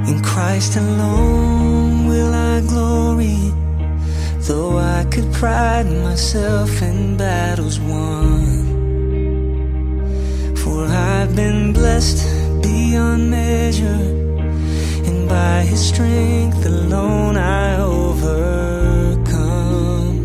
In Christ alone will I glory, though I could pride myself in battles won. For I've been blessed beyond measure, and by His strength alone I overcome.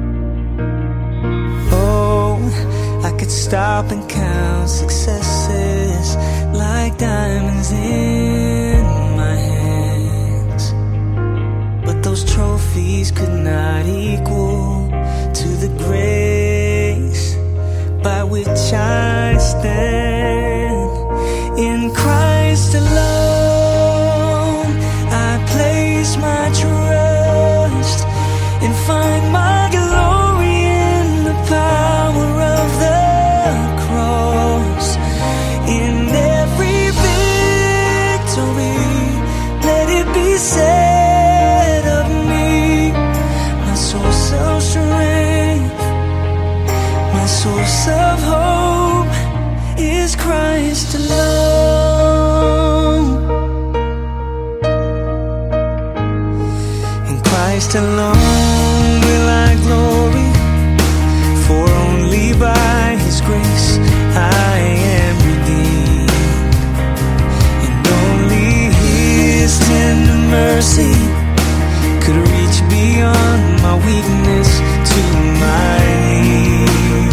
Oh, I could stop and count successes like diamonds in my hands, but those trophies could not equal to the grace by which I stand. In Christ alone I place my trust and find my glory in the power of the cross. In every victory, let it be said of me, my source of strength, my source of hope is Christ alone. In Christ alone will I glory, for only by His grace I am redeemed, and only His tender mercy could reach beyond my weakness to my need.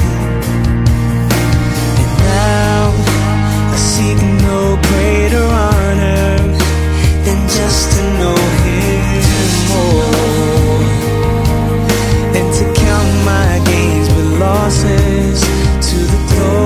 And now I seek no greater honor than just to know Him more, and to count my gains with losses to the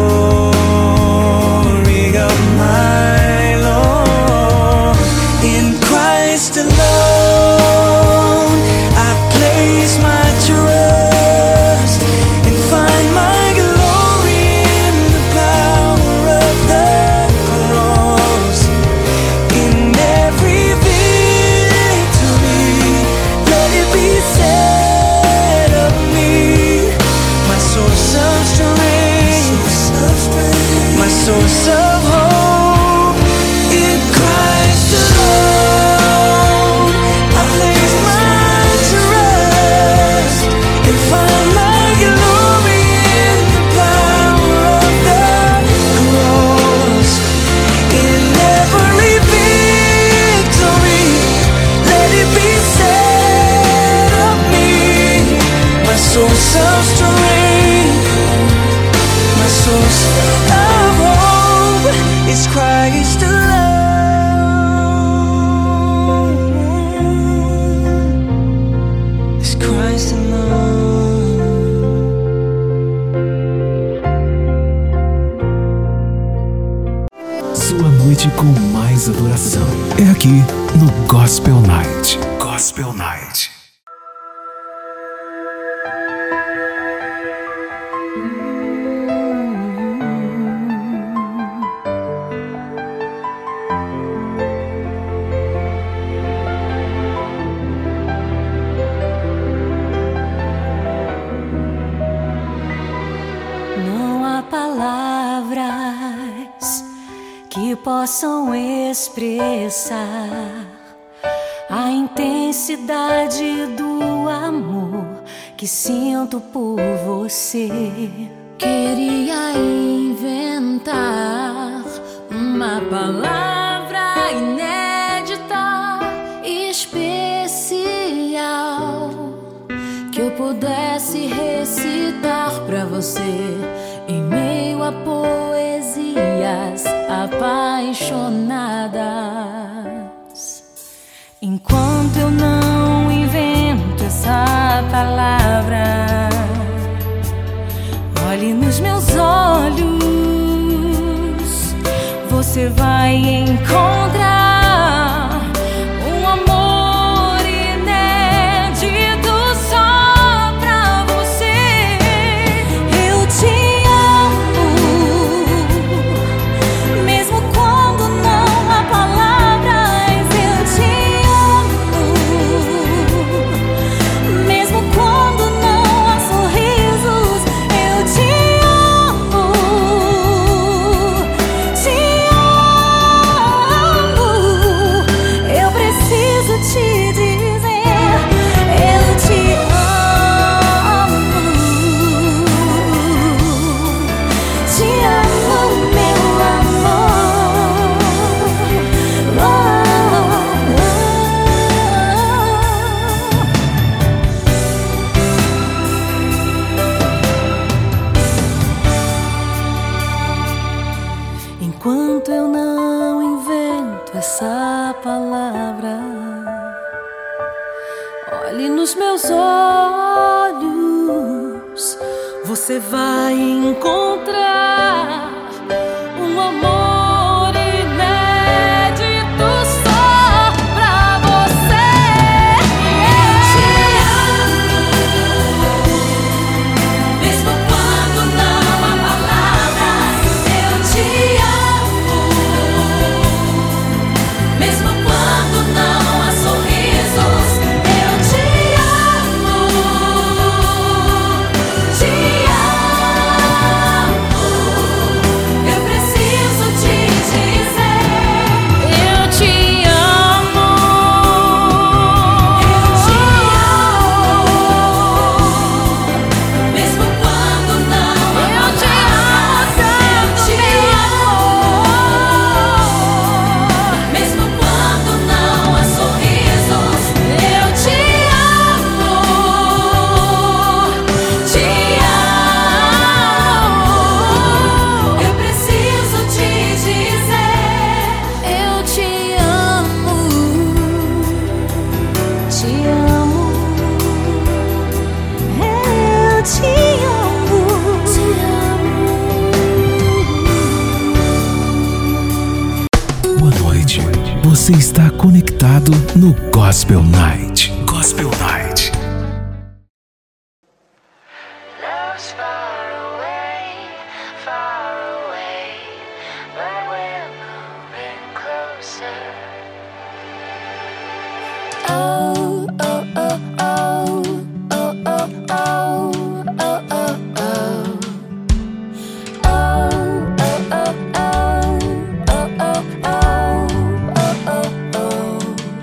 glory of my Lord. In Christ alone I place my trust and find my glory in the power of the cross. In every victory, let it be said of me, my source of strength, my source of hope. In Christ alone I place my trust and find my glory in the power of the cross. In every victory, let it be said of me, my source of strength, my source of hope is Christ alone. Is Christ alone. Sua noite com mais adoração é aqui no Gospel Night. Gospel Night. Não há palavras que possam expressar a intensidade do amor que sinto por você. Queria inventar uma palavra inédita, especial, que eu pudesse recitar pra você em meio a poesias apaixonadas. Enquanto eu não invento essa palavra, olhe nos meus olhos, você vai encontrar um amor inédito só pra você. Eu te amo, mesmo quando não há palavras. Eu te amo, mesmo quando não há sorrisos. Eu te amo, te amo. enquanto eu não invento essa palavra. Olhe nos meus olhos, você vai encontrar um amor inédito só pra você. Eu te amo, mesmo quando não há palavras. Eu te amo, mesmo quando não há sorrisos. Eu te amo, te amo. Eu preciso te dizer, eu te amo. Eu te amo, mesmo quando não há palavras. Eu te amo, mesmo quando não há sorrisos. Eu te amo, te amo. Eu preciso te dizer, eu te amo, te amo. Eu te amo, te amo. Boa noite. Você está conectado no Gospel Night. Gospel Night. Love's far away, but we're moving closer. Oh, oh, oh, oh, oh, oh, oh, oh, oh, oh. Oh, oh, oh, oh, oh, oh, oh, oh, oh.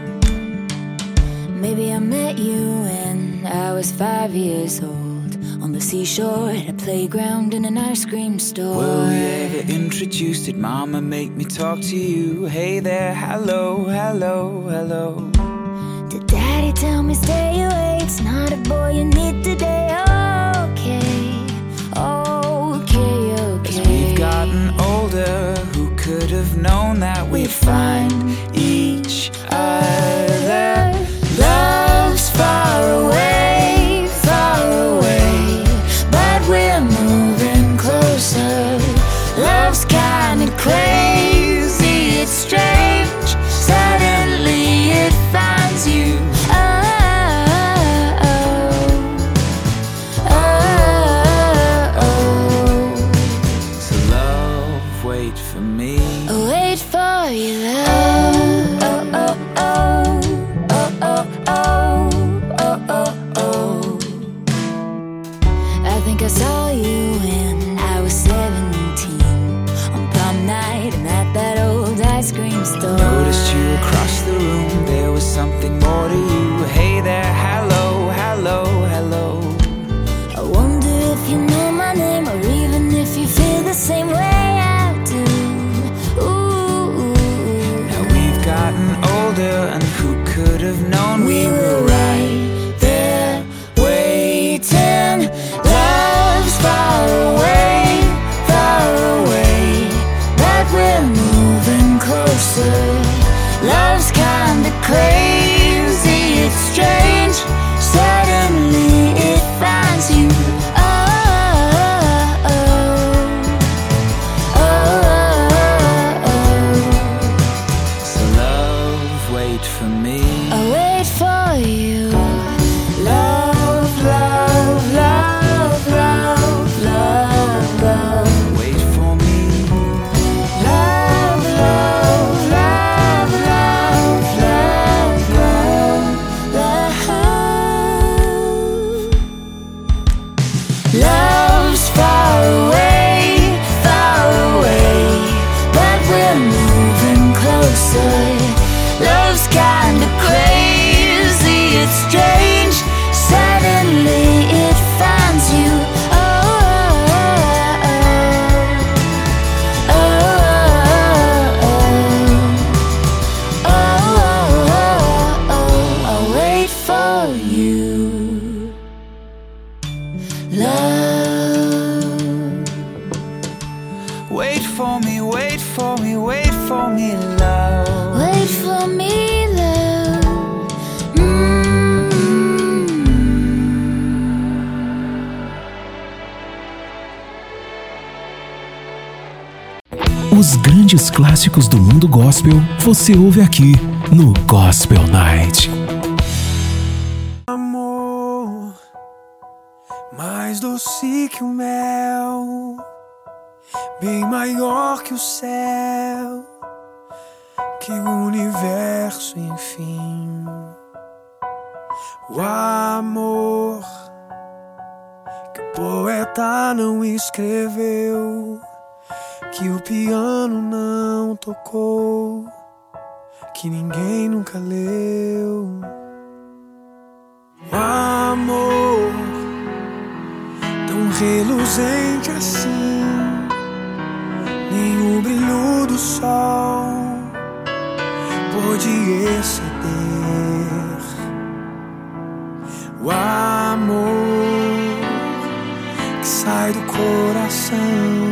Maybe I met you when I was 5 years old, on the seashore, at a playground, in an ice cream store. Were we ever introduced? Did mama make me talk to you? Hey there, hello, hello, hello. Did daddy tell me stay away? It's not a boy you need today. Okay, okay, okay. As we've gotten older, who could have known that we'd find each other? Love's far away, but we're moving closer. Love's kinda crazy, it's strange. Suddenly it finds you. Oh, oh, oh, So love, wait for me. oh. Wait for your love. Oh, oh, oh, oh, oh, oh, oh, oh, oh. I think I saw you when I was 17, on prom night and at that old ice cream store. Noticed you across the room, there was something more to you. Hey there, hello, hello, hello. I wonder if you know my name, or even if you feel the same way I do. Ooh, Now we've gotten older, and who could have known we were right there waiting? Love's far away, but we're moving closer. Love's kinda crazy, it's strange. Suddenly it finds you. Oh, oh, oh, oh, oh. So love, wait for me. I'll wait for you. Love, love, love, love, love, love. Wait for me. Love, love, love, love, love, love, love. Love's far away, but we're moving closer. Love's kinda crazy, it's strange. Suddenly it finds you. Oh, oh, oh, oh, oh, oh, oh. I'll wait for you. Love. Wait for me, wait for me, wait for me, love. Wait for me, love. Os grandes clássicos do mundo gospel você ouve aqui no Gospel Night. Amor, mais doce que o mel, bem maior que o céu, que o universo, enfim. O amor que o poeta não escreveu, que o piano não tocou, que ninguém nunca leu. O amor tão reluzente assim, nem o brilho do sol pôde exceder. O amor que sai do coração,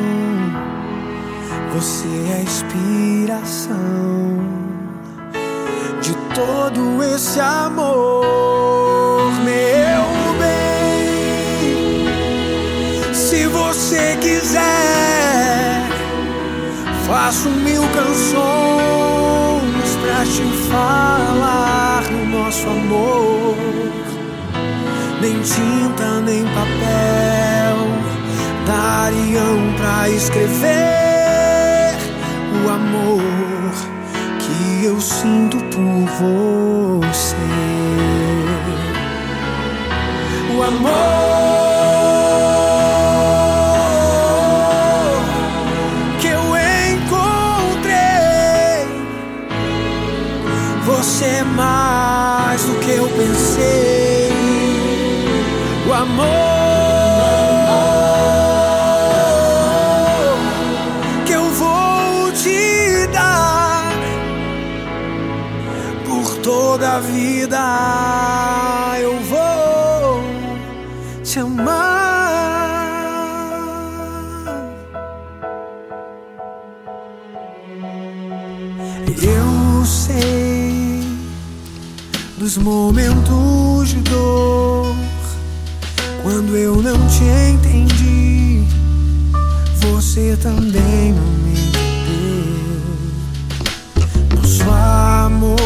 você é a inspiração de todo esse amor, meu bem. Se você quiser, faço 1000 canções pra te falar do nosso amor. Nem tinta, nem papel dariam pra escrever o amor que eu sinto por você. O amor que eu encontrei, você é mais do que eu pensei. O amor toda a vida eu vou te amar. Eu sei dos momentos de dor, quando eu não te entendi, você também não me entendeu. Nosso amor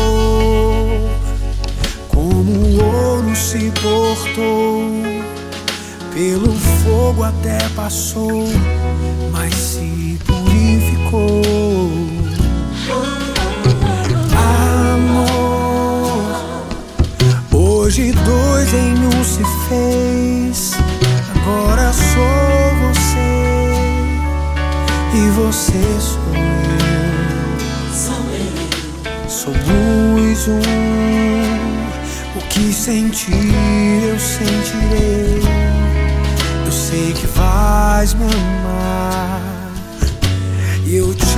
como o ouro se portou, pelo fogo até passou, mas se purificou. Amor, hoje 2 em 1 se fez, agora sou você e você sou eu. Somos o que sentir eu sentirei. Eu sei que vais me amar e eu te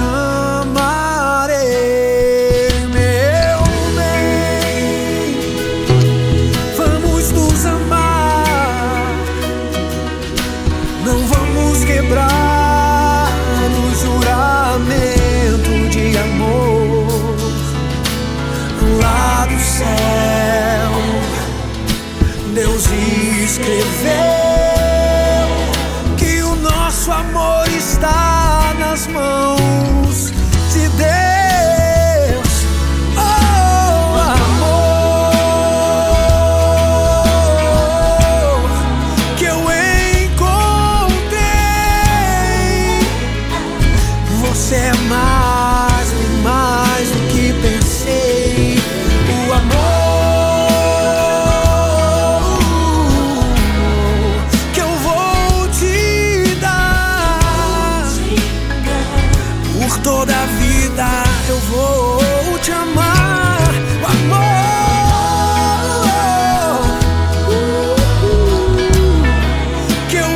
amarei, meu bem. Vamos nos amar, não vamos quebrar o juramento de amor lá do céu. Deus escreveu que o nosso amor está nas mãos de Deus. Oh, amor que eu encontrei, você é mais do que pensei. O amor toda a vida eu vou te amar. O amor que eu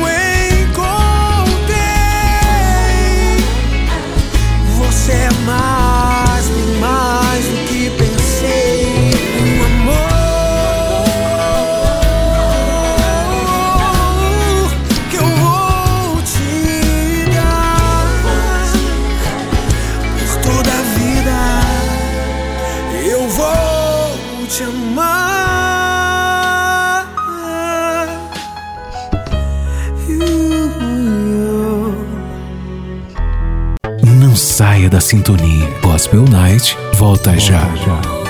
encontrei, você é mais do que pensei. O amor que eu vou te dar saia da sintonia. Gospel Night volta já.